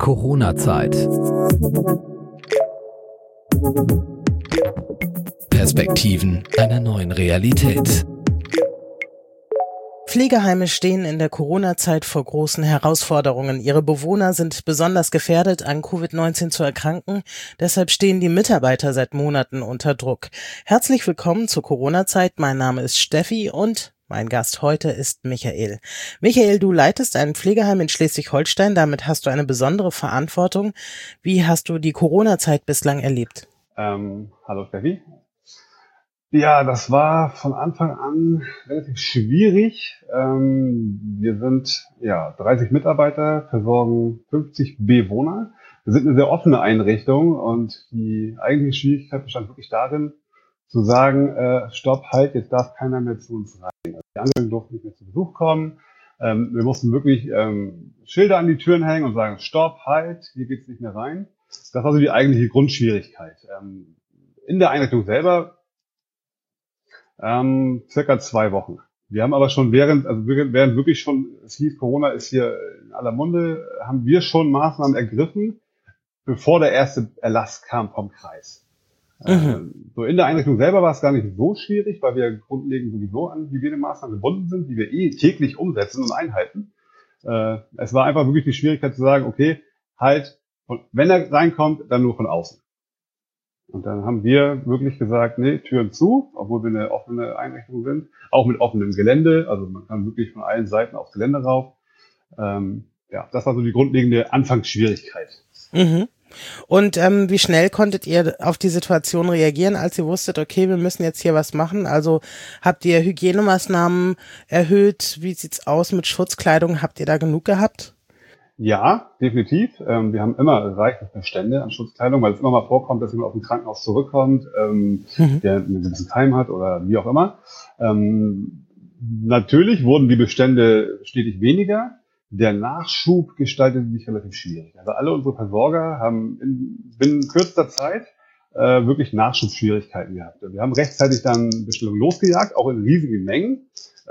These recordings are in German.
Corona-Zeit. Perspektiven einer neuen Realität. Pflegeheime stehen in der Corona-Zeit vor großen Herausforderungen. Ihre Bewohner sind besonders gefährdet, an Covid-19 zu erkranken. Deshalb stehen die Mitarbeiter seit Monaten unter Druck. Herzlich willkommen zur Corona-Zeit. Mein Name ist Steffi und mein Gast heute ist Michael. Michael, du leitest ein Pflegeheim in Schleswig-Holstein. Damit hast du eine besondere Verantwortung. Wie hast du die Corona-Zeit bislang erlebt? Hallo Steffi. Ja, das war von Anfang an relativ schwierig. Wir sind 30 Mitarbeiter, versorgen 50 Bewohner. Wir sind eine sehr offene Einrichtung und die eigentliche Schwierigkeit bestand wirklich darin, zu sagen, stopp, halt, jetzt darf keiner mehr zu uns rein. Also die Angehörigen durften nicht mehr zu Besuch kommen. Wir mussten wirklich Schilder an die Türen hängen und sagen, stopp, halt, hier geht's nicht mehr rein. Das war so die eigentliche Grundschwierigkeit. In der Einrichtung selber circa 2 Wochen. Wir haben aber schon während wirklich schon, es hieß, Corona ist hier in aller Munde, haben wir schon Maßnahmen ergriffen, bevor der erste Erlass kam vom Kreis. So in der Einrichtung selber war es gar nicht so schwierig, weil wir grundlegend sowieso an Hygienemaßnahmen gebunden sind, die wir täglich umsetzen und einhalten. Es war einfach wirklich die Schwierigkeit zu sagen, okay, halt, wenn er reinkommt, dann nur von außen. Und dann haben wir wirklich gesagt, nee, Türen zu, obwohl wir eine offene Einrichtung sind, auch mit offenem Gelände, also man kann wirklich von allen Seiten aufs Gelände rauf. Das war so die grundlegende Anfangsschwierigkeit. Mhm. Und wie schnell konntet ihr auf die Situation reagieren, als ihr wusstet, okay, wir müssen jetzt hier was machen? Also habt ihr Hygienemaßnahmen erhöht? Wie sieht's aus mit Schutzkleidung? Habt ihr da genug gehabt? Ja, definitiv. Wir haben immer reichlich Bestände an Schutzkleidung, weil es immer mal vorkommt, dass jemand aus dem Krankenhaus zurückkommt, der einen gewissen Keim hat oder wie auch immer. Natürlich wurden die Bestände stetig weniger. Der Nachschub gestaltete sich relativ schwierig. Also alle unsere Versorger haben binnen kürzester Zeit wirklich Nachschubschwierigkeiten gehabt. Wir haben rechtzeitig dann Bestellungen losgejagt, auch in riesigen Mengen.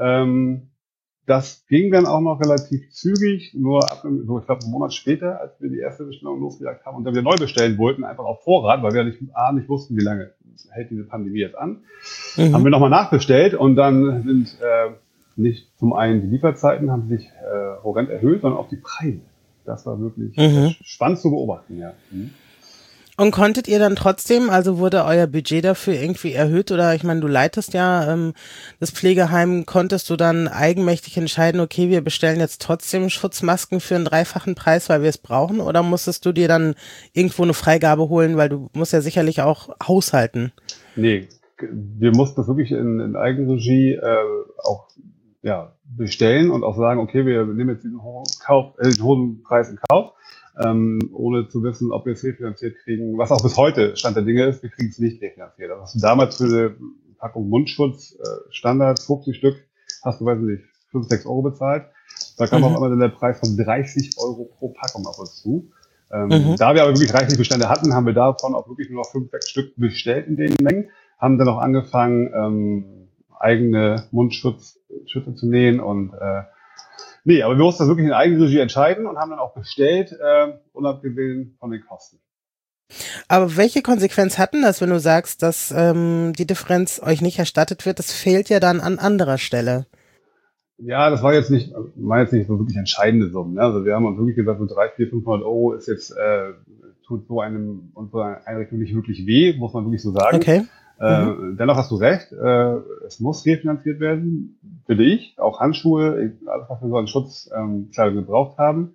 Das ging dann auch noch relativ zügig, nur ab, ich glaube, einen Monat später, als wir die erste Bestellung losgejagt haben und dann wieder neu bestellen wollten, einfach auf Vorrat, weil wir nicht wussten, wie lange hält diese Pandemie jetzt an. Haben wir nochmal nachbestellt und dann sind nicht zum einen die Lieferzeiten haben sich horrend erhöht, sondern auch die Preise. Das war wirklich spannend zu beobachten, ja. Und konntet ihr dann trotzdem, also wurde euer Budget dafür irgendwie erhöht oder ich meine, du leitest ja das Pflegeheim, konntest du dann eigenmächtig entscheiden, okay, wir bestellen jetzt trotzdem Schutzmasken für einen 3-fachen Preis, weil wir es brauchen oder musstest du dir dann irgendwo eine Freigabe holen, weil du musst ja sicherlich auch haushalten? Nee, wir mussten das wirklich in Eigenregie auch bestellen und auch sagen, okay, wir nehmen jetzt diesen hohen Preis in Kauf. Ohne zu wissen, ob wir es refinanziert kriegen, was auch bis heute Stand der Dinge ist, wir kriegen es nicht refinanziert. Also hast du damals für eine Packung Mundschutz Standard 50 Stück, hast du, weiß ich nicht, 5, 6 Euro bezahlt. Da kam auf einmal dann der Preis von 30 Euro pro Packung auf uns zu. Da wir aber wirklich reichlich Bestände hatten, haben wir davon auch wirklich nur noch 5, 6 Stück bestellt in den Mengen, haben dann auch angefangen, eigene Mundschutze zu nähen und aber wir mussten das wirklich in Eigenregie entscheiden und haben dann auch bestellt, unabgesehen von den Kosten. Aber welche Konsequenz hat denn das, wenn du sagst, dass die Differenz euch nicht erstattet wird? Das fehlt ja dann an anderer Stelle. Ja, das war jetzt nicht so wirklich entscheidende Summen. Ne? Also wir haben uns wirklich gesagt, so 300, 400, 500 Euro ist jetzt, tut so unserer Einrichtung nicht wirklich weh, muss man wirklich so sagen. Okay. Dennoch hast du recht, es muss refinanziert werden, finde ich, auch Handschuhe, alles was wir so an Schutzkleidung gebraucht haben.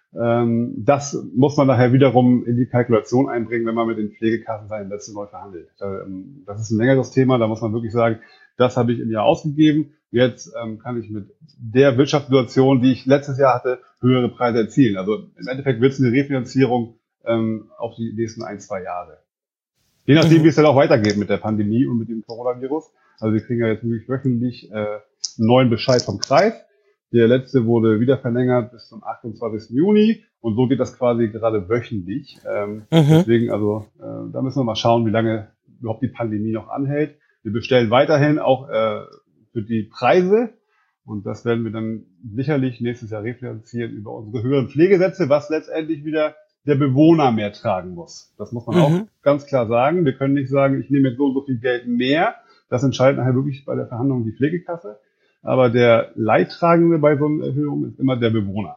Das muss man nachher wiederum in die Kalkulation einbringen, wenn man mit den Pflegekassen seine Sätze neu verhandelt. Das ist ein längeres Thema, da muss man wirklich sagen, das habe ich im Jahr ausgegeben, jetzt kann ich mit der Wirtschaftssituation, die ich letztes Jahr hatte, höhere Preise erzielen. Also im Endeffekt wird es eine Refinanzierung auf die nächsten 1, 2 Jahre. Je nachdem, wie es dann auch weitergeht mit der Pandemie und mit dem Coronavirus. Also wir kriegen ja jetzt wirklich wöchentlich einen neuen Bescheid vom Kreis. Der letzte wurde wieder verlängert bis zum 28. Juni und so geht das quasi gerade wöchentlich. Deswegen, da müssen wir mal schauen, wie lange überhaupt die Pandemie noch anhält. Wir bestellen weiterhin auch für die Preise und das werden wir dann sicherlich nächstes Jahr refinanzieren über unsere höheren Pflegesätze, was letztendlich wieder der Bewohner mehr tragen muss. Das muss man auch ganz klar sagen. Wir können nicht sagen, ich nehme jetzt so und so viel Geld mehr. Das entscheidet nachher wirklich bei der Verhandlung die Pflegekasse. Aber der Leidtragende bei so einer Erhöhung ist immer der Bewohner.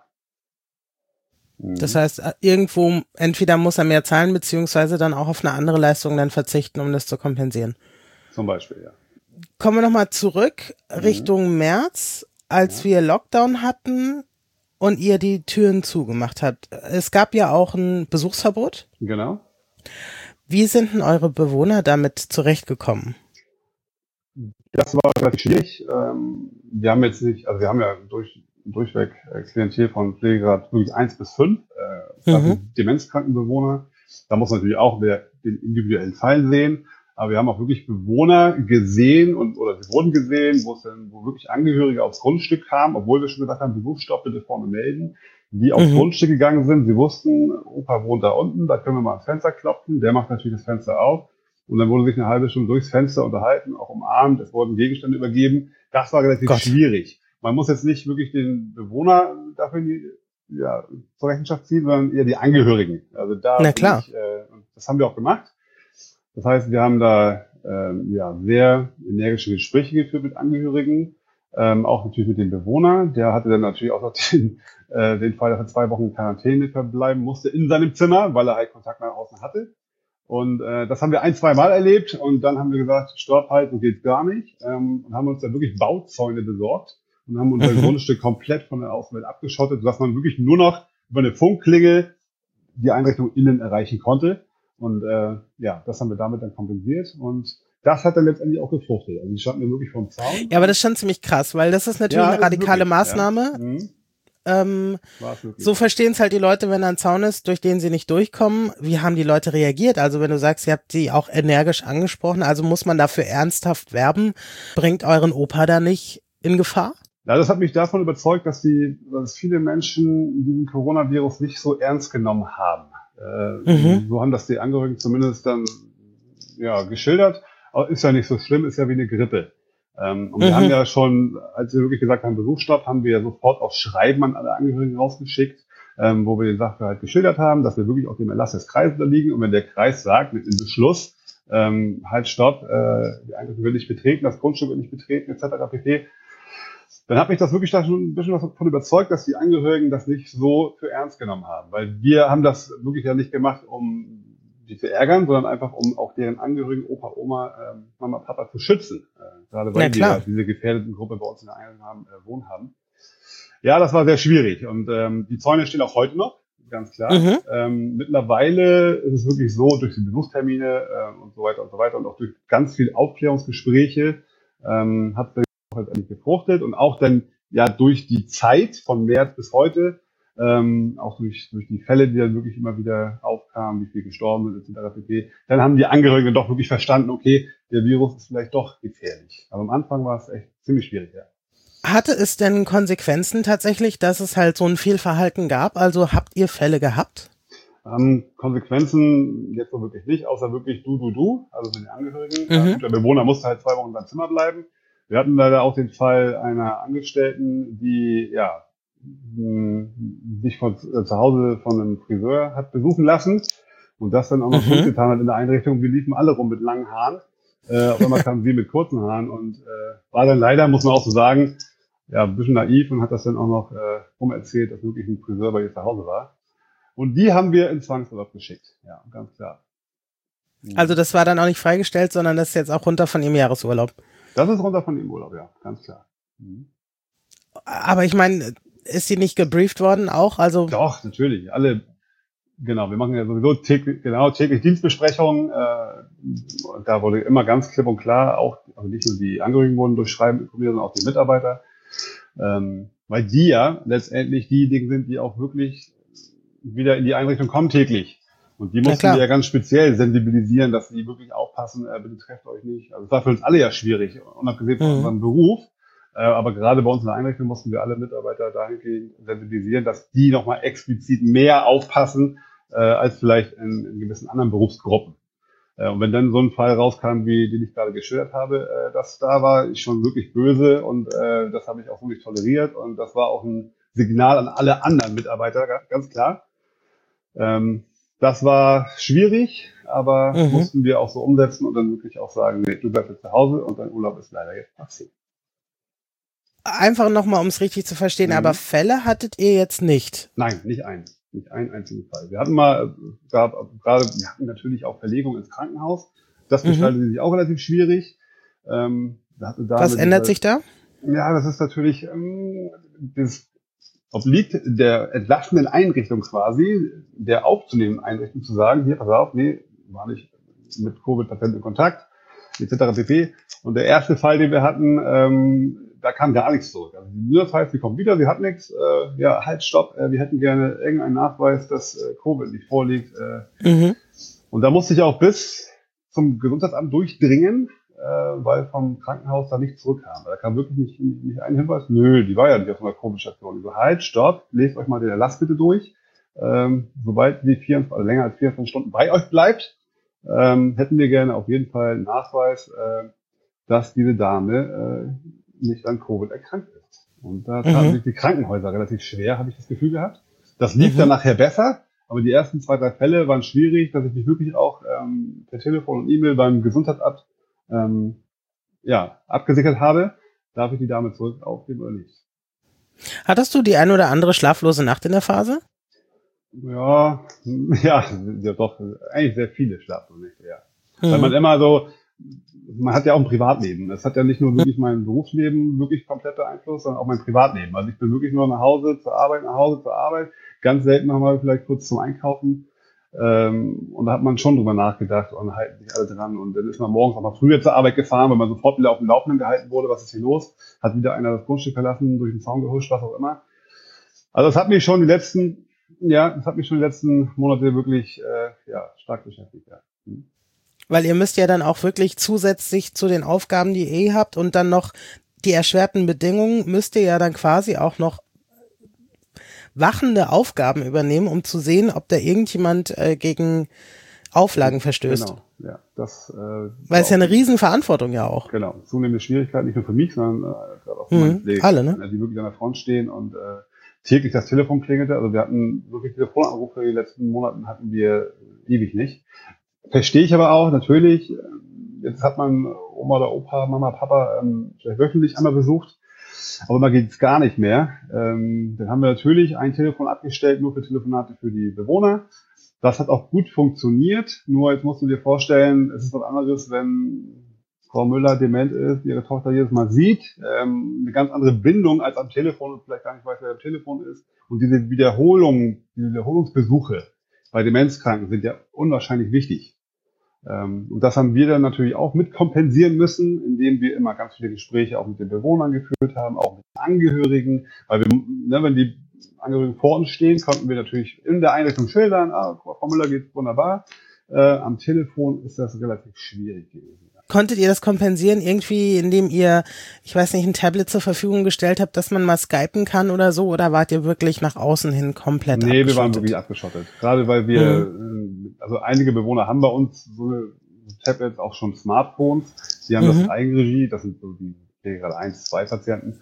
Das heißt, irgendwo, entweder muss er mehr zahlen, beziehungsweise dann auch auf eine andere Leistung dann verzichten, um das zu kompensieren. Zum Beispiel, ja. Kommen wir nochmal zurück Richtung März, als wir Lockdown hatten und ihr die Türen zugemacht habt. Es gab ja auch ein Besuchsverbot. Genau. Wie sind denn eure Bewohner damit zurechtgekommen? Das war relativ schwierig. Wir haben jetzt nicht, also wir haben ja durchweg Klientel von Pflegegrad wirklich 1 bis 5, demenzkranken Bewohner. Da muss man natürlich auch den individuellen Fall sehen. Aber wir haben auch wirklich Bewohner gesehen oder sie wurden gesehen, wo wirklich Angehörige aufs Grundstück kamen, obwohl wir schon gesagt haben, Besuchsstopp bitte vorne melden, die aufs Grundstück gegangen sind. Sie wussten, Opa wohnt da unten, da können wir mal ans Fenster klopfen. Der macht natürlich das Fenster auf. Und dann wurde sich eine halbe Stunde durchs Fenster unterhalten, auch umarmt, es wurden Gegenstände übergeben. Das war relativ schwierig. Man muss jetzt nicht wirklich den Bewohner dafür zur Rechenschaft ziehen, sondern eher die Angehörigen. Also da das haben wir auch gemacht. Das heißt, wir haben da sehr energische Gespräche geführt mit Angehörigen, auch natürlich mit dem Bewohner. Der hatte dann natürlich auch noch den Fall, dass er 2 Wochen in Quarantäne verbleiben musste in seinem Zimmer, weil er halt Kontakt nach außen hatte. Und das haben wir 1-2 Mal erlebt und dann haben wir gesagt, stopp, halt, so geht's gar nicht. Und haben uns dann wirklich Bauzäune besorgt und haben unser Grundstück komplett von der Außenwelt abgeschottet, sodass man wirklich nur noch über eine Funkklingel die Einrichtung innen erreichen konnte. Und das haben wir damit dann kompensiert und das hat dann letztendlich auch gefruchtet. Also die standen wir wirklich vom Zaun. Ja, aber das ist schon ziemlich krass, weil das ist natürlich eine radikale Maßnahme. Ja. So verstehen es halt die Leute, wenn da ein Zaun ist, durch den sie nicht durchkommen. Wie haben die Leute reagiert? Also wenn du sagst, ihr habt sie auch energisch angesprochen, also muss man dafür ernsthaft werben, bringt euren Opa da nicht in Gefahr? Ja, das hat mich davon überzeugt, dass viele Menschen diesen Coronavirus nicht so ernst genommen haben. So haben das die Angehörigen zumindest dann geschildert. Aber ist ja nicht so schlimm, ist ja wie eine Grippe. Und wir haben ja schon, als wir wirklich gesagt haben, Besuchsstopp, haben wir ja sofort auch Schreiben an alle Angehörigen rausgeschickt, wo wir den Sachverhalt geschildert haben, dass wir wirklich auch dem Erlass des Kreises unterliegen. Und wenn der Kreis sagt, mit dem Beschluss, halt stopp, die Einrichtung wird nicht betreten, das Grundstück wird nicht betreten, etc. pp., dann hat mich das wirklich da schon ein bisschen davon überzeugt, dass die Angehörigen das nicht so für ernst genommen haben. Weil wir haben das wirklich ja nicht gemacht, um die zu ärgern, sondern einfach, um auch deren Angehörigen, Opa, Oma, Mama, Papa zu schützen. Gerade weil wir diese gefährdeten Gruppe bei uns in der Einrichtung wohnen haben. Ja, das war sehr schwierig. Und die Zäune stehen auch heute noch, ganz klar. Mittlerweile ist es wirklich so, durch die Besuchstermine und so weiter und auch durch ganz viel Aufklärungsgespräche hat letztendlich gefruchtet und auch dann durch die Zeit von März bis heute, auch durch die Fälle, die dann wirklich immer wieder aufkamen, wie viel gestorben sind, etc. pp. Dann haben die Angehörigen doch wirklich verstanden, okay, der Virus ist vielleicht doch gefährlich. Aber am Anfang war es echt ziemlich schwierig, ja. Hatte es denn Konsequenzen tatsächlich, dass es halt so ein Fehlverhalten gab? Also habt ihr Fälle gehabt? Konsequenzen jetzt so wirklich nicht, außer wirklich du, also mit den Angehörigen. Der Bewohner musste halt 2 Wochen in seinem Zimmer bleiben. Wir hatten leider auch den Fall einer Angestellten, die sich zu Hause von einem Friseur hat besuchen lassen und das dann auch noch gut getan hat in der Einrichtung. Wir liefen alle rum mit langen Haaren. Auf einmal kamen sie mit kurzen Haaren und war dann leider, muss man auch so sagen, ein bisschen naiv und hat das dann auch noch erzählt, dass wirklich ein Friseur bei ihr zu Hause war. Und die haben wir in Zwangsurlaub geschickt. Ja, ganz klar. Also das war dann auch nicht freigestellt, sondern das ist jetzt auch runter von ihrem Jahresurlaub. Das ist runter von ihrem Urlaub, ja, ganz klar. Aber ich meine, ist sie nicht gebrieft worden auch? Also doch, natürlich. Alle, genau, wir machen ja sowieso täglich Dienstbesprechungen. Da wurde immer ganz klipp und klar, also nicht nur die Angehörigen wurden durch Schreiben informiert, sondern auch die Mitarbeiter. Weil die ja letztendlich diejenigen sind, die auch wirklich wieder in die Einrichtung kommen täglich. Und die mussten wir ja ganz speziell sensibilisieren, dass sie wirklich aufpassen, bitte trefft euch nicht. Also es war für uns alle ja schwierig, unabgesehen von unserem Beruf. Aber gerade bei uns in der Einrichtung mussten wir alle Mitarbeiter dahingehend sensibilisieren, dass die nochmal explizit mehr aufpassen, als vielleicht in gewissen anderen Berufsgruppen. Und wenn dann so ein Fall rauskam, wie den ich gerade geschildert habe, da war ich schon wirklich böse und das habe ich auch wirklich toleriert und das war auch ein Signal an alle anderen Mitarbeiter, ganz klar. Das war schwierig, aber mussten wir auch so umsetzen und dann wirklich auch sagen, nee, du bleibst jetzt zu Hause und dein Urlaub ist leider jetzt passiert. Einfach nochmal, um es richtig zu verstehen, aber Fälle hattet ihr jetzt nicht? Nein, nicht einen einzigen Fall. Wir hatten mal, wir hatten natürlich auch Verlegung ins Krankenhaus. Das gestaltet sich auch relativ schwierig. Was ändert sich da? Ja, das ist natürlich, das obliegt der entlastenden Einrichtung quasi, der aufzunehmenden Einrichtung zu sagen, hier, pass auf, nee, war nicht mit Covid-Patienten in Kontakt, etc. pp. Und der erste Fall, den wir hatten, da kam gar nichts zurück. Also das heißt, sie kommen wieder, sie hat nichts, halt, stopp, wir hätten gerne irgendeinen Nachweis, dass Covid nicht vorliegt. Und da musste ich auch bis zum Gesundheitsamt durchdringen, weil vom Krankenhaus da nichts zurückkam. Da kam wirklich nicht ein Hinweis, nö, die war ja nicht auf einer Covid-Station. Ich so, halt, stopp, lest euch mal den Erlass bitte durch. Sobald die länger als 24 Stunden bei euch bleibt, hätten wir gerne auf jeden Fall einen Nachweis, dass diese Dame nicht an Covid erkrankt ist. Und da taten sich die Krankenhäuser relativ schwer, habe ich das Gefühl gehabt. Das lief dann nachher besser, aber die ersten 2, 3 Fälle waren schwierig, dass ich mich wirklich auch per Telefon und E-Mail beim Gesundheitsamt abgesichert habe. Darf ich die Dame zurück aufgeben oder nicht? Hattest du die ein oder andere schlaflose Nacht in der Phase? Ja, doch, eigentlich sehr viele schlaflose Nächte, ja. Weil man immer so, man hat ja auch ein Privatleben. Das hat ja nicht nur wirklich mein Berufsleben wirklich komplett beeinflusst, sondern auch mein Privatleben. Also ich bin wirklich nur nach Hause zur Arbeit. Ganz selten nochmal vielleicht kurz zum Einkaufen. Und da hat man schon drüber nachgedacht und halten sich alle dran. Und dann ist man morgens auch mal früher zur Arbeit gefahren, weil man sofort wieder auf dem Laufenden gehalten wurde. Was ist hier los? Hat wieder einer das Grundstück verlassen, durch den Zaun gehuscht, was auch immer. Also das hat mich schon die letzten Monate wirklich stark beschäftigt. Ja. Weil ihr müsst ja dann auch wirklich zusätzlich zu den Aufgaben, die ihr habt und dann noch die erschwerten Bedingungen, müsst ihr ja dann quasi auch noch wachende Aufgaben übernehmen, um zu sehen, ob da irgendjemand gegen Auflagen verstößt. Genau, ja. Weil es ja eine Riesenverantwortung ja auch. Genau, zunehmende Schwierigkeit, nicht nur für mich, sondern gerade auch für meine Kollegen, alle, ne? Die wirklich an der Front stehen und täglich das Telefon klingelte. Also wir hatten wirklich Telefonanrufe, die letzten Monaten hatten wir ewig nicht. Verstehe ich aber auch, natürlich, jetzt hat man Oma oder Opa, Mama, Papa vielleicht wöchentlich einmal besucht, aber mal geht's gar nicht mehr. Dann haben wir natürlich ein Telefon abgestellt, nur für Telefonate für die Bewohner. Das hat auch gut funktioniert, nur jetzt musst du dir vorstellen, es ist was anderes, wenn Frau Müller dement ist, ihre Tochter jedes Mal sieht, eine ganz andere Bindung als am Telefon und vielleicht gar nicht weiß, wer am Telefon ist. Und diese Wiederholungsbesuche bei Demenzkranken sind ja unwahrscheinlich wichtig. Und das haben wir dann natürlich auch mit kompensieren müssen, indem wir immer ganz viele Gespräche auch mit den Bewohnern geführt haben, auch mit den Angehörigen, weil wir, wenn die Angehörigen vor uns stehen, konnten wir natürlich in der Einrichtung schildern, Frau Müller geht wunderbar. Am Telefon ist das relativ schwierig gewesen. Konntet ihr das kompensieren irgendwie, indem ihr, ich weiß nicht, ein Tablet zur Verfügung gestellt habt, dass man mal skypen kann oder so, oder wart ihr wirklich nach außen hin komplett abgeschottet? Nee, wir waren wirklich abgeschottet. Gerade weil wir, also einige Bewohner haben bei uns so eine Tablets, auch schon Smartphones, die haben das in Eigenregie, das sind so die gerade 1, 2 Patienten.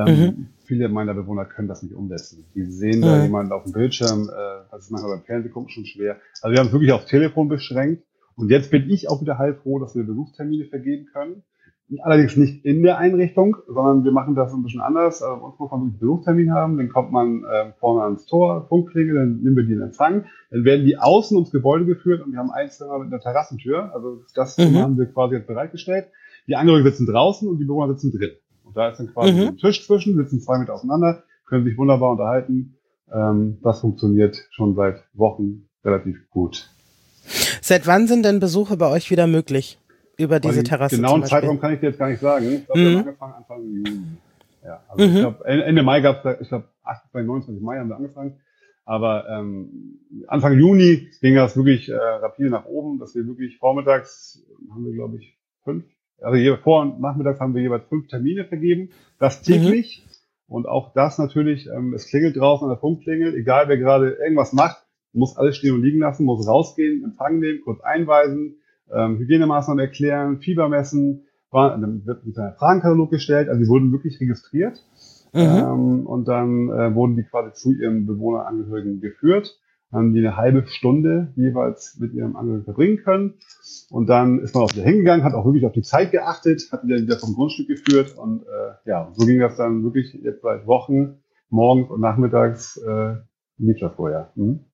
Viele meiner Bewohner können das nicht umsetzen. Die sehen da jemanden auf dem Bildschirm, das ist manchmal beim Fernsehen gucken schon schwer. Also wir haben es wirklich aufs Telefon beschränkt. Und jetzt bin ich auch wieder heilfroh, dass wir Besuchstermine vergeben können. Allerdings nicht in der Einrichtung, sondern wir machen das ein bisschen anders. Also uns muss man wirklich einen Besuchstermin haben, dann kommt man vorne ans Tor, Funkklingel, dann nehmen wir die in Empfang. Dann werden die außen ums Gebäude geführt und wir haben ein Zimmer mit einer Terrassentür. Also das haben wir quasi jetzt bereitgestellt. Die Angehörigen sitzen draußen und die Bewohner sitzen drin. Und da ist dann quasi ein Tisch zwischen, sitzen 2 Meter auseinander, können sich wunderbar unterhalten. Das funktioniert schon seit Wochen relativ gut. Seit wann sind denn Besuche bei euch wieder möglich? Über diese Terrasse zum genauen Beispiel? Zeitraum kann ich dir jetzt gar nicht sagen. Ich glaube, wir haben angefangen Anfang Juni. Ja, also ich glaube, Ende Mai gab es, ich glaube, 28, 29 Mai haben wir angefangen. Aber Anfang Juni ging das wirklich rapide nach oben, dass wir wirklich vormittags haben wir, glaube ich, 5. Also vor- und nachmittags haben wir jeweils 5 Termine vergeben. Das täglich. Und auch das natürlich, es klingelt draußen an der Funkklingel, egal wer gerade irgendwas macht, muss alles stehen und liegen lassen, muss rausgehen, Empfang nehmen, kurz einweisen, Hygienemaßnahmen erklären, Fieber messen, dann wird ein kleiner Fragenkatalog gestellt, also die wurden wirklich registriert und dann wurden die quasi zu ihren Bewohnerangehörigen geführt haben die eine halbe Stunde jeweils mit ihrem Angehörigen verbringen können. Und dann ist man auch wieder hingegangen, hat auch wirklich auf die Zeit geachtet, hat wieder vom Grundstück geführt. Und so ging das dann wirklich jetzt seit Wochen, morgens und nachmittags lief das vorher.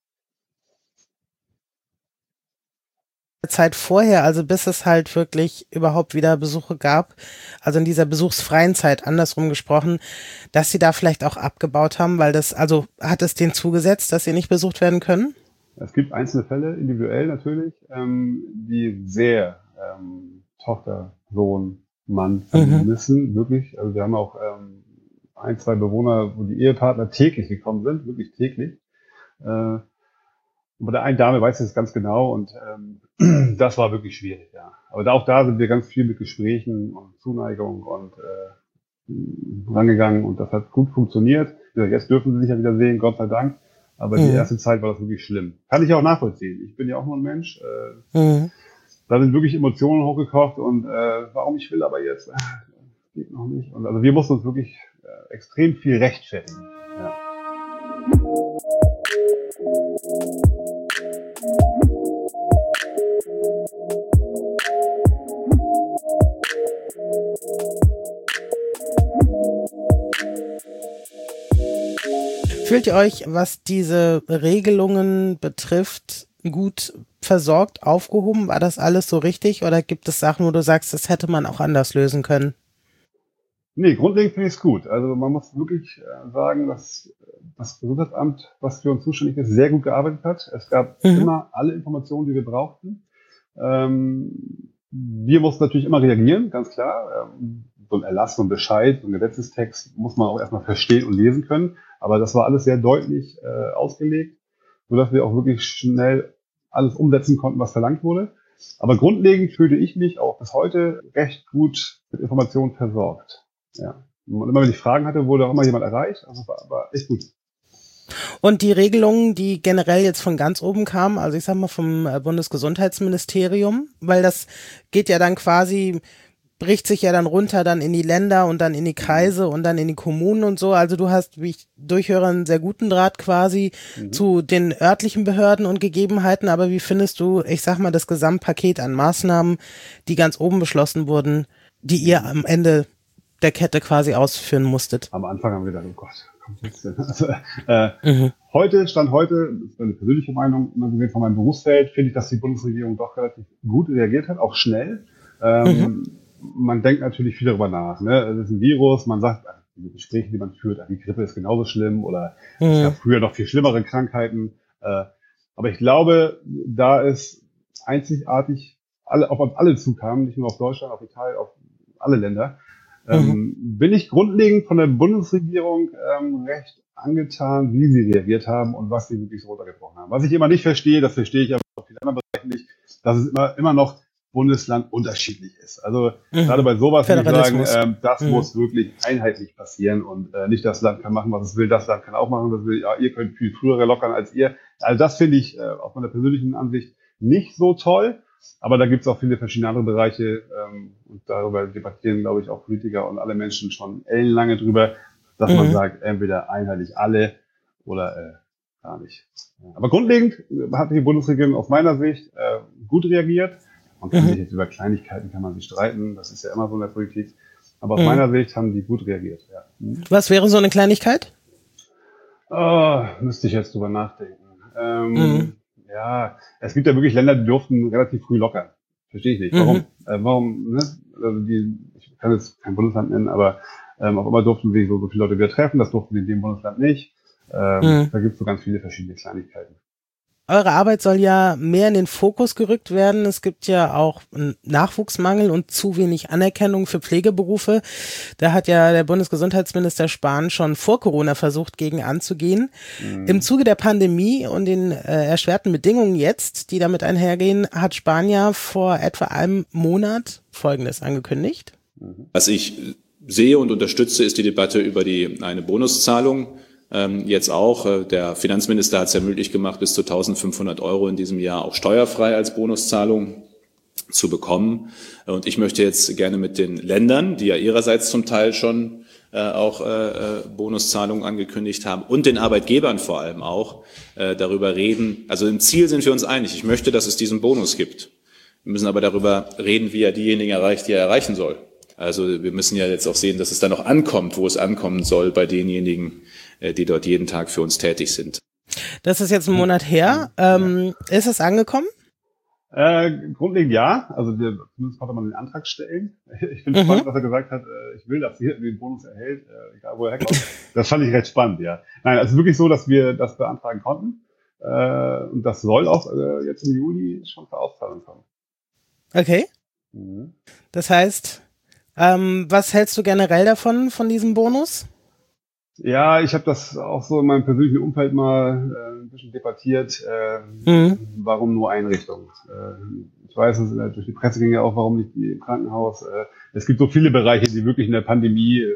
Zeit vorher, also bis es halt wirklich überhaupt wieder Besuche gab, also in dieser besuchsfreien Zeit, andersrum gesprochen, dass sie da vielleicht auch abgebaut haben, weil hat es denen zugesetzt, dass sie nicht besucht werden können? Es gibt einzelne Fälle, individuell natürlich, die sehr Tochter, Sohn, Mann vermissen, wirklich. Also wir haben auch 1, 2 Bewohner, wo die Ehepartner täglich gekommen sind, wirklich täglich. Bei der einen Dame weiß ich es ganz genau und das war wirklich schwierig, ja. Aber auch da sind wir ganz viel mit Gesprächen und Zuneigung und rangegangen und das hat gut funktioniert. Jetzt dürfen sie sich ja wieder sehen, Gott sei Dank. Aber die erste Zeit war das wirklich schlimm. Kann ich auch nachvollziehen. Ich bin ja auch nur ein Mensch. Da sind wirklich Emotionen hochgekocht und warum ich will aber jetzt, geht noch nicht. Und also wir mussten uns wirklich extrem viel rechtfertigen. Ja. Fühlt ihr euch, was diese Regelungen betrifft, gut versorgt, aufgehoben? War das alles so richtig oder gibt es Sachen, wo du sagst, das hätte man auch anders lösen können? Nee, grundlegend finde ich es gut. Also man muss wirklich sagen, dass das Gesundheitsamt, was für uns zuständig ist, sehr gut gearbeitet hat. Es gab immer alle Informationen, die wir brauchten. Wir mussten natürlich immer reagieren, ganz klar. So ein Erlass, so ein Bescheid, so ein Gesetzestext muss man auch erstmal verstehen und lesen können. Aber das war alles sehr deutlich ausgelegt, sodass wir auch wirklich schnell alles umsetzen konnten, was verlangt wurde. Aber grundlegend fühlte ich mich auch bis heute recht gut mit Informationen versorgt. Ja. Und immer wenn ich Fragen hatte, wurde auch immer jemand erreicht. Also war echt gut. Und die Regelungen, die generell jetzt von ganz oben kamen, also ich sag mal vom Bundesgesundheitsministerium, weil das geht ja dann quasi, bricht sich ja dann runter dann in die Länder und dann in die Kreise und dann in die Kommunen und so. Also du hast, wie ich durchhöre, einen sehr guten Draht quasi zu den örtlichen Behörden und Gegebenheiten. Aber wie findest du, ich sag mal, das Gesamtpaket an Maßnahmen, die ganz oben beschlossen wurden, die ihr am Ende der Kette quasi ausführen musstet? Am Anfang haben wir gedacht, oh Gott, kommt jetzt denn? Also, Stand heute, das ist eine persönliche Meinung, immer gesehen von meinem Berufsfeld, finde ich, dass die Bundesregierung doch relativ gut reagiert hat, auch schnell. Man denkt natürlich viel darüber nach. Ne? Es ist ein Virus, man sagt, die Gespräche, die man führt, die Grippe ist genauso schlimm oder es gab früher noch viel schlimmere Krankheiten. Aber ich glaube, da ist einzigartig, auf uns alle zukamen, nicht nur auf Deutschland, auf Italien, auf alle Länder, bin ich grundlegend von der Bundesregierung recht angetan, wie sie reagiert haben und was sie wirklich so runtergebrochen haben. Was ich immer nicht verstehe, das verstehe ich aber auf vielen anderen Bereichen nicht, dass es immer noch Bundesland unterschiedlich ist. Also gerade bei sowas würde ich sagen, das muss wirklich einheitlich passieren und nicht das Land kann machen, was es will, das Land kann auch machen, was es will. Ja, ihr könnt viel früher lockern als ihr. Also das finde ich aus meiner persönlichen Ansicht nicht so toll. Aber da gibt es auch viele verschiedene andere Bereiche und darüber debattieren, glaube ich, auch Politiker und alle Menschen schon ellenlange drüber, dass man sagt, entweder einheitlich alle oder gar nicht. Aber grundlegend hat die Bundesregierung aus meiner Sicht gut reagiert. Man kann sich jetzt über Kleinigkeiten kann man sich streiten, das ist ja immer so in der Politik. Aber aus meiner Sicht haben die gut reagiert. Ja. Was wäre so eine Kleinigkeit? Müsste ich jetzt drüber nachdenken. Ja, es gibt ja wirklich Länder, die durften relativ früh lockern. Verstehe ich nicht. Warum? Ne? Also ich kann jetzt kein Bundesland nennen, aber auf einmal durften sich so viele Leute wieder treffen, das durften sie in dem Bundesland nicht. Da gibt es so ganz viele verschiedene Kleinigkeiten. Eure Arbeit soll ja mehr in den Fokus gerückt werden. Es gibt ja auch einen Nachwuchsmangel und zu wenig Anerkennung für Pflegeberufe. Da hat ja der Bundesgesundheitsminister Spahn schon vor Corona versucht, gegen anzugehen. Im Zuge der Pandemie und den erschwerten Bedingungen jetzt, die damit einhergehen, hat Spahn ja vor etwa einem Monat Folgendes angekündigt. Was ich sehe und unterstütze, ist die Debatte über eine Bonuszahlung. Jetzt auch, der Finanzminister hat es ja möglich gemacht, bis zu 1.500 € in diesem Jahr auch steuerfrei als Bonuszahlung zu bekommen. Und ich möchte jetzt gerne mit den Ländern, die ja ihrerseits zum Teil schon auch Bonuszahlungen angekündigt haben und den Arbeitgebern vor allem auch darüber reden. Also im Ziel sind wir uns einig. Ich möchte, dass es diesen Bonus gibt. Wir müssen aber darüber reden, wie er diejenigen erreicht, die er erreichen soll. Also wir müssen ja jetzt auch sehen, dass es dann noch ankommt, wo es ankommen soll bei denjenigen, die dort jeden Tag für uns tätig sind. Das ist jetzt ein Monat her. Ist es angekommen? Grundlegend ja. Also zumindest konnte man den Antrag stellen. Ich finde spannend, dass er gesagt hat, ich will, dass jeder den Bonus erhält, egal wo er herkommt. Das fand ich recht spannend, ja. Nein, also wirklich so, dass wir das beantragen konnten. Und das soll auch jetzt im Juli schon zur Auszahlung kommen. Okay. Das heißt, was hältst du generell davon, von diesem Bonus? Ja, ich habe das auch so in meinem persönlichen Umfeld mal ein bisschen debattiert. Warum nur Einrichtungen? Ich weiß, durch die Presse ging ja auch, warum nicht die im Krankenhaus. Es gibt so viele Bereiche, die wirklich in der Pandemie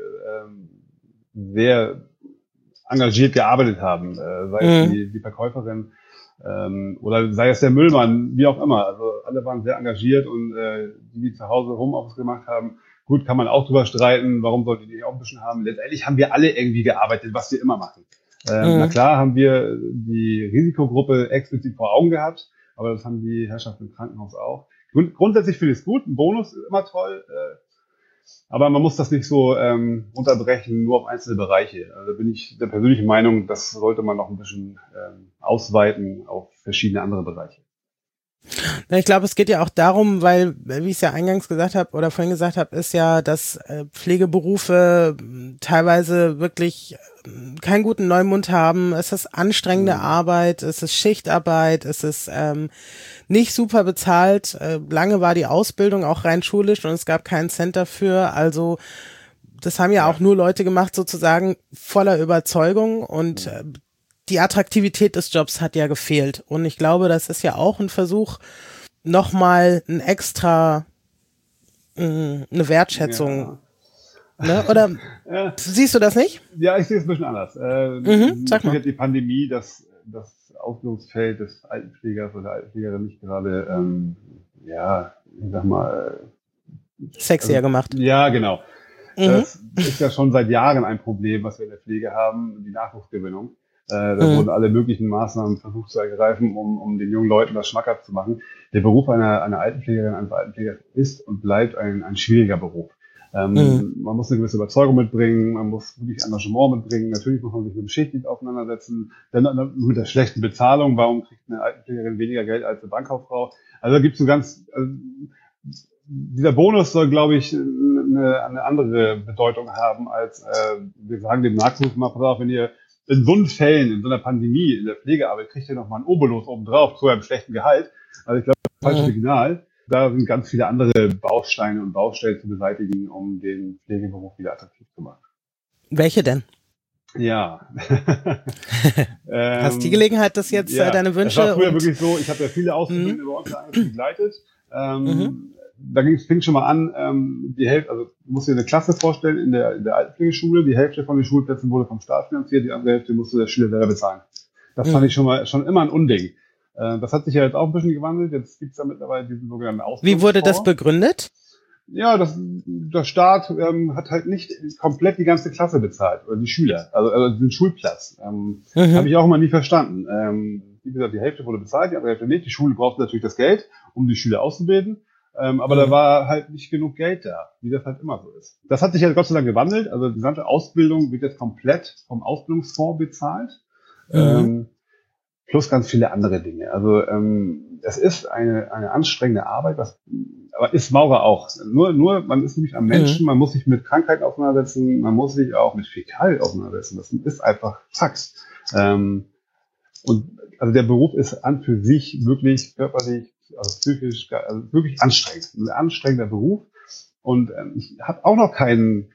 sehr engagiert gearbeitet haben. Sei es die Verkäuferin oder sei es der Müllmann, wie auch immer. Also alle waren sehr engagiert und die zu Hause Homeoffice gemacht haben, gut, kann man auch drüber streiten, warum sollte die auch ein bisschen haben. Letztendlich haben wir alle irgendwie gearbeitet, was wir immer machen. Na klar haben wir die Risikogruppe explizit vor Augen gehabt, aber das haben die Herrschaften im Krankenhaus auch. Grundsätzlich finde ich es gut, ein Bonus ist immer toll, aber man muss das nicht so unterbrechen, nur auf einzelne Bereiche. Also da bin ich der persönlichen Meinung, das sollte man noch ein bisschen ausweiten auf verschiedene andere Bereiche. Ich glaube, es geht ja auch darum, weil, wie ich es ja eingangs gesagt habe oder vorhin gesagt habe, ist ja, dass Pflegeberufe teilweise wirklich keinen guten Neumund haben. Es ist anstrengende Arbeit, es ist Schichtarbeit, es ist nicht super bezahlt. Lange war die Ausbildung auch rein schulisch und es gab keinen Cent dafür. Also das haben ja auch nur Leute gemacht, sozusagen voller Überzeugung, und die Attraktivität des Jobs hat ja gefehlt. Und ich glaube, das ist ja auch ein Versuch, nochmal ein extra, eine Wertschätzung. Ne? Oder siehst du das nicht? Ja, ich sehe es ein bisschen anders. Sag mal. Hat die Pandemie das Ausbildungsfeld des Altenpflegers oder Altenpflegerin nicht gerade, ich sag mal, sexier gemacht. Ja, genau. Das ist ja schon seit Jahren ein Problem, was wir in der Pflege haben, die Nachwuchsgewinnung. Da wurden alle möglichen Maßnahmen versucht zu ergreifen, um den jungen Leuten das schmackhaft zu machen. Der Beruf einer Altenpflegerin, eines Altenpflegers ist und bleibt ein schwieriger Beruf. Man muss eine gewisse Überzeugung mitbringen, man muss wirklich Engagement mitbringen. Natürlich muss man sich mit dem Schichtdienst auseinandersetzen. Dann mit der schlechten Bezahlung. Warum kriegt eine Altenpflegerin weniger Geld als eine Bankkauffrau? Also da gibt es dieser Bonus soll, glaube ich, eine andere Bedeutung haben, als wir sagen dem Nachwuchs mal, pass auf, wenn ihr in so Fällen, in so einer Pandemie, in der Pflegearbeit, kriegt ihr noch mal einen Obolus obendrauf zu einem schlechten Gehalt. Also ich glaube, das ist ein falsches Signal. Da sind ganz viele andere Bausteine und Baustellen zu beseitigen, um den Pflegeberuf wieder attraktiv zu machen. Welche denn? Ja. Hast du die Gelegenheit, das jetzt deine Wünsche? Das war früher wirklich so, ich habe ja viele Auszubildende bei uns begleitet. Da fing schon mal an, die Hälfte, also du musst dir eine Klasse vorstellen in der Altenpflegeschule, die Hälfte von den Schulplätzen wurde vom Staat finanziert, die andere Hälfte musste der Schüler selber bezahlen. Das fand ich schon immer ein Unding. Das hat sich ja jetzt auch ein bisschen gewandelt, jetzt gibt's ja mittlerweile diesen sogenannten Ausbildungsfonds. Wie wurde das begründet? Ja, der Staat hat halt nicht komplett die ganze Klasse bezahlt, oder die Schüler, also den Schulplatz. Habe ich auch immer nie verstanden. Wie gesagt, die Hälfte wurde bezahlt, die andere Hälfte nicht. Die Schule brauchte natürlich das Geld, um die Schüler auszubilden. Aber da war halt nicht genug Geld da, wie das halt immer so ist. Das hat sich ja Gott sei Dank gewandelt. Also die gesamte Ausbildung wird jetzt komplett vom Ausbildungsfonds bezahlt. Plus ganz viele andere Dinge. Also es ist eine anstrengende Arbeit, aber ist Maurer auch. Nur man ist nämlich am Menschen, man muss sich mit Krankheiten auseinandersetzen, man muss sich auch mit Fäkalien auseinandersetzen. Das ist einfach Fakt. Und also der Beruf ist an für sich wirklich körperlich, also psychisch, also wirklich anstrengend. Ein anstrengender Beruf. Und ich habe auch noch keinen,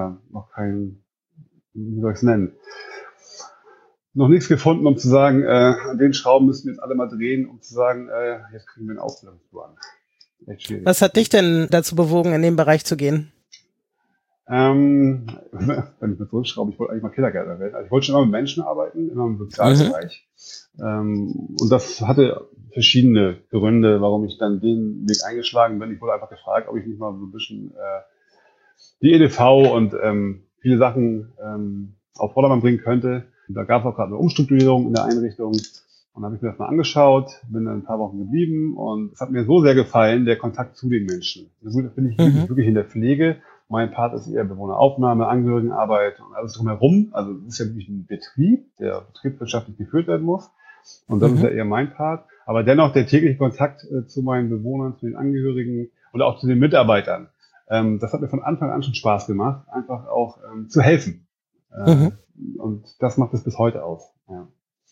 wie soll ich es nennen, noch nichts gefunden, um zu sagen, an den Schrauben müssen wir jetzt alle mal drehen, um zu sagen, jetzt kriegen wir einen Ausbildungsplan. Echt schwierig. Was hat dich denn dazu bewogen, in den Bereich zu gehen? Wenn ich mir zurückschraube, ich wollte eigentlich mal Kindergärtner werden. Also ich wollte schon immer mit Menschen arbeiten, immer im Sozialbereich. Und das hatte verschiedene Gründe, warum ich dann den Weg eingeschlagen bin. Ich wurde einfach gefragt, ob ich nicht mal so ein bisschen die EDV und viele Sachen auf Vordermann bringen könnte. Und da gab es auch gerade eine Umstrukturierung in der Einrichtung. Und dann habe ich mir das mal angeschaut, bin dann ein paar Wochen geblieben und es hat mir so sehr gefallen, der Kontakt zu den Menschen. Gut, das bin ich wirklich in der Pflege. Mein Part ist eher Bewohneraufnahme, Angehörigenarbeit und alles drumherum. Also es ist ja wirklich ein Betrieb, der betriebswirtschaftlich geführt werden muss. Und das ist ja eher mein Part. Aber dennoch der tägliche Kontakt zu meinen Bewohnern, zu den Angehörigen oder auch zu den Mitarbeitern. Das hat mir von Anfang an schon Spaß gemacht, einfach auch zu helfen. Und das macht es bis heute aus. Ja.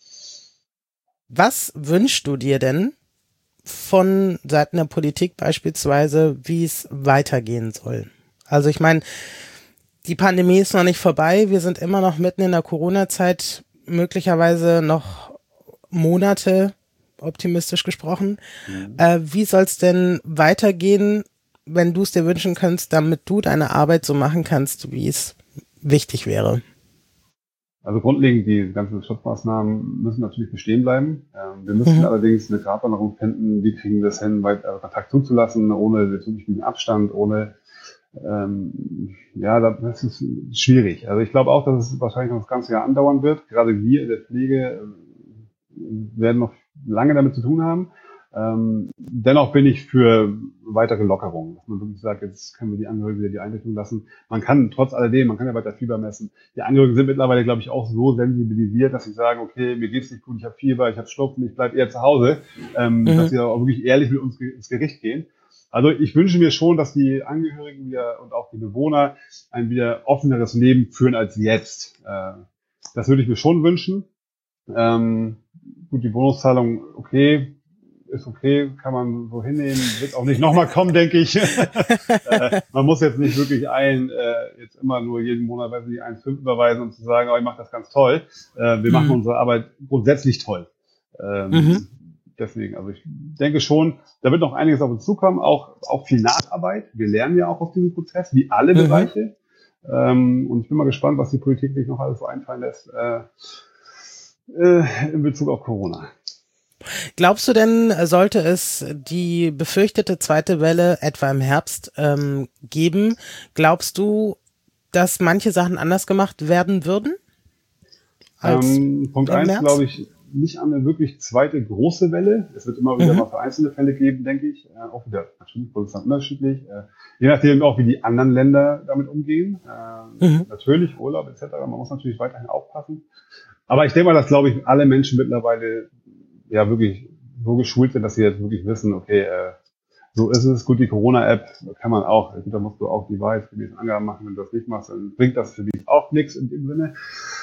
Was wünschst du dir denn von Seiten der Politik beispielsweise, wie es weitergehen soll? Also ich meine, die Pandemie ist noch nicht vorbei, wir sind immer noch mitten in der Corona-Zeit, möglicherweise noch Monate, optimistisch gesprochen. Wie soll es denn weitergehen, wenn du es dir wünschen könntest, damit du deine Arbeit so machen kannst, wie es wichtig wäre? Also grundlegend, die ganzen Schutzmaßnahmen müssen natürlich bestehen bleiben. Wir müssen allerdings eine Gratwanderung finden, wie kriegen wir es hin, Kontakt zuzulassen, ohne bezüglichen Abstand, ohne, das ist schwierig. Also ich glaube auch, dass es wahrscheinlich noch das ganze Jahr andauern wird. Gerade wir in der Pflege werden noch lange damit zu tun haben. Dennoch bin ich für weitere Lockerungen, dass man wirklich sagt, jetzt können wir die Angehörigen wieder die Einrichtung lassen. Man kann trotz alledem, man kann ja weiter Fieber messen. Die Angehörigen sind mittlerweile, glaube ich, auch so sensibilisiert, dass sie sagen, okay, mir geht's nicht gut, ich habe Fieber, ich habe Schnupfen, ich bleibe eher zu Hause, dass sie auch wirklich ehrlich mit uns ins Gericht gehen. Also ich wünsche mir schon, dass die Angehörigen wieder und auch die Bewohner ein wieder offeneres Leben führen als jetzt. Das würde ich mir schon wünschen. Gut, die Bonuszahlung, ist okay, kann man so hinnehmen, wird auch nicht nochmal kommen, denke ich. Man muss jetzt nicht wirklich jetzt immer nur jeden Monat, 1,5 überweisen, um zu sagen, ich mache das ganz toll. Wir machen unsere Arbeit grundsätzlich toll. Deswegen, also ich denke schon, da wird noch einiges auf uns zukommen, auch viel Nacharbeit. Wir lernen ja auch aus diesem Prozess, wie alle Bereiche. Und ich bin mal gespannt, was die Politik sich noch alles so einfallen lässt in Bezug auf Corona. Glaubst du denn, sollte es die befürchtete zweite Welle etwa im Herbst geben, glaubst du, dass manche Sachen anders gemacht werden würden? Punkt 1 glaube ich nicht an eine wirklich zweite große Welle. Es wird immer wieder mal vereinzelte Fälle geben, denke ich. Auch wieder natürlich Bundesland unterschiedlich. Je nachdem auch, wie die anderen Länder damit umgehen. Natürlich Urlaub etc. Man muss natürlich weiterhin aufpassen. Aber ich denke mal, dass, glaube ich, alle Menschen mittlerweile ja wirklich so geschult sind, dass sie jetzt wirklich wissen, okay, so ist es. Gut, die Corona-App kann man auch, da musst du auch die wahrheitsgemäßen Angaben machen. Wenn du das nicht machst, dann bringt das für dich auch nichts in dem Sinne.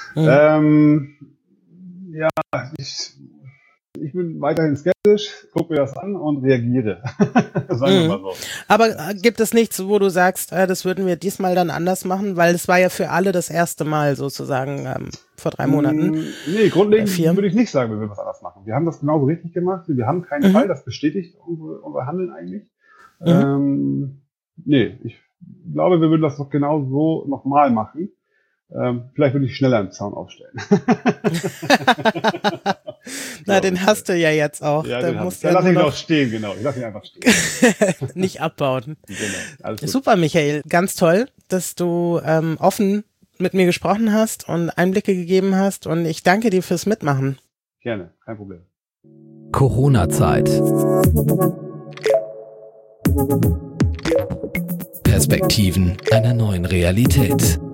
Ich bin weiterhin skeptisch, gucke mir das an und reagiere. Sagen wir mal so. Aber gibt es nichts, wo du sagst, das würden wir diesmal dann anders machen? Weil es war ja für alle das erste Mal sozusagen vor 3 Monaten. Nee, grundlegend würde ich nicht sagen, wir würden was anders machen. Wir haben das genauso richtig gemacht. Wir haben keinen Fall, das bestätigt unser Handeln eigentlich. Ich glaube, wir würden das doch genau so nochmal machen. Vielleicht würde ich schneller einen Zaun aufstellen. Na, den hast du ja jetzt auch. Ja, dann lass ich ihn auch stehen, genau. Ich lass ihn einfach stehen. Nicht abbauen. Genau, alles gut. Super, Michael. Ganz toll, dass du offen mit mir gesprochen hast und Einblicke gegeben hast. Und ich danke dir fürs Mitmachen. Gerne, kein Problem. Corona-Zeit. Perspektiven einer neuen Realität.